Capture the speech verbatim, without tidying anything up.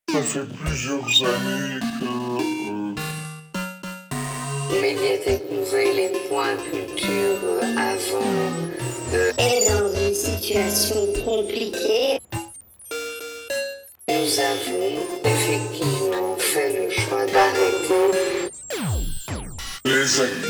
Ça fait plusieurs années que... Euh... Médiathèque Nouvelle et Point Culture euh, avant euh, est dans une situation compliquée. Nous avons effectivement fait le choix d'arrêter les activités.